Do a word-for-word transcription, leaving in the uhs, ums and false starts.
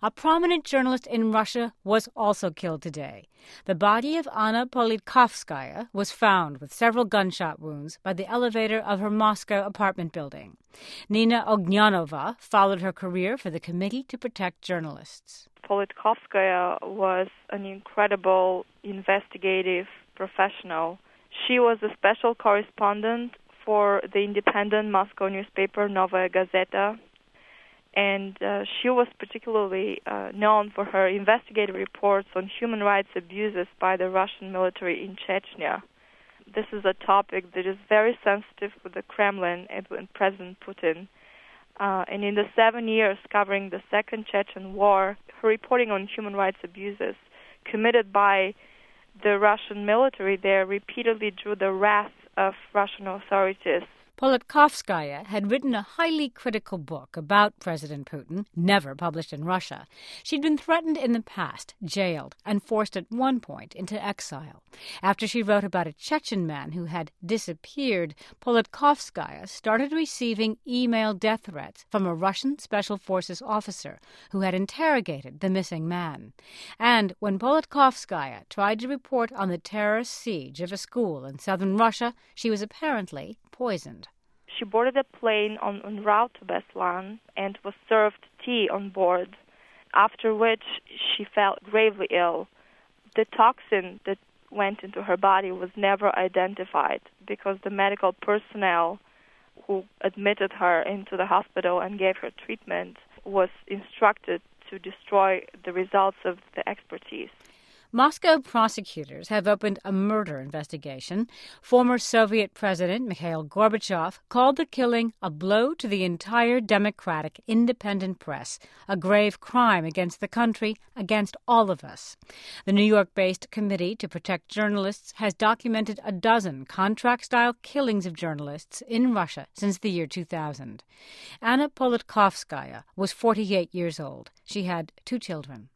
A prominent journalist in Russia was also killed today. The body of Anna Politkovskaya was found with several gunshot wounds by the elevator of her Moscow apartment building. Nina Ognyanova followed her career for the Committee to Protect Journalists. Politkovskaya was an incredible investigative professional. She was a special correspondent for the independent Moscow newspaper Novaya Gazeta, and uh, she was particularly uh, known for her investigative reports on human rights abuses by the Russian military in Chechnya. This is a topic that is very sensitive with the Kremlin and with President Putin. Uh, and in the seven years covering the Second Chechen War, her reporting on human rights abuses committed by the Russian military there repeatedly drew the wrath of Russian authorities. Politkovskaya had written a highly critical book about President Putin, never published in Russia. She'd been threatened in the past, jailed, and forced at one point into exile. After she wrote about a Chechen man who had disappeared, Politkovskaya started receiving email death threats from a Russian Special Forces officer who had interrogated the missing man. And when Politkovskaya tried to report on the terrorist siege of a school in southern Russia, she was apparently poisoned. She boarded a plane on en route to Beslan and was served tea on board, after which she fell gravely ill. The toxin that went into her body was never identified because the medical personnel who admitted her into the hospital and gave her treatment was instructed to destroy the results of the expertise. Moscow prosecutors have opened a murder investigation. Former Soviet President Mikhail Gorbachev called the killing a blow to the entire democratic, independent press, a grave crime against the country, against all of us. The New York-based Committee to Protect Journalists has documented a dozen contract-style killings of journalists in Russia since the year two thousand. Anna Politkovskaya was forty-eight years old. She had two children.